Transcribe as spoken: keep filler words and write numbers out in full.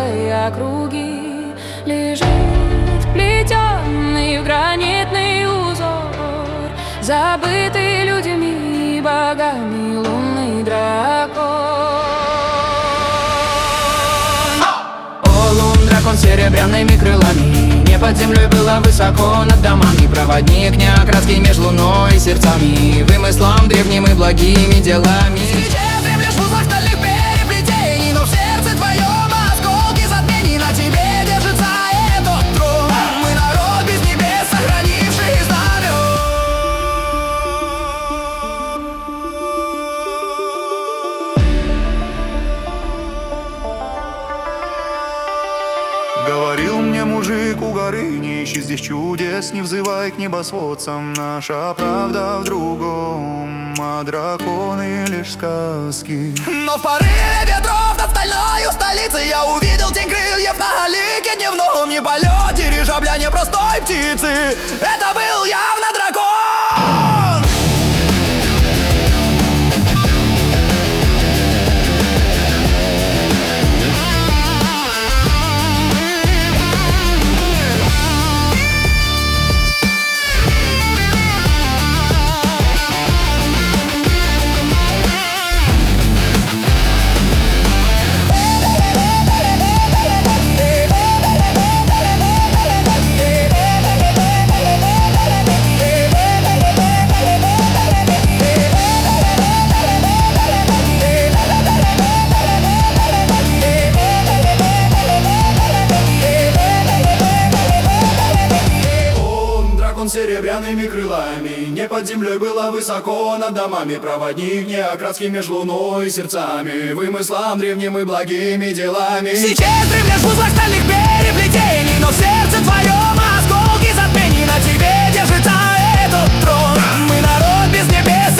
целой округи лежит плетенный в гранитный узор, забытый людьми и богами лунный дракон. О, лун, дракон с серебряными крылами, не под землей было высоко над домами. Проводник неокраски меж луной и сердцами, вымыслом древним и благими делами. Сейчас дремлешь в узлах стальных переплетений, но в сердце твоем осколки затмений. На тебе держится этот трон, мы народ без небес, сохранивший знамен. Говорил мне мужик у горы: не ищи здесь чудес, не взывай к небосводцам. Наша правда в другом, а драконы лишь сказки. Но в порыве ветров над стальною столицей я увидел тень крыльев на лике дневном. Не полет дирижабля, не простой птицы, это был явно дракон. С серебряными крылами, не под землей было высоко над домами. Проводник неокраски меж луной и сердцами, вымыслом древним и благими делами. Сейчас дремлешь в узлах стальных переплетений, но в сердце твоем осколки затмений. На тебе держится этот трон, мы народ без небес,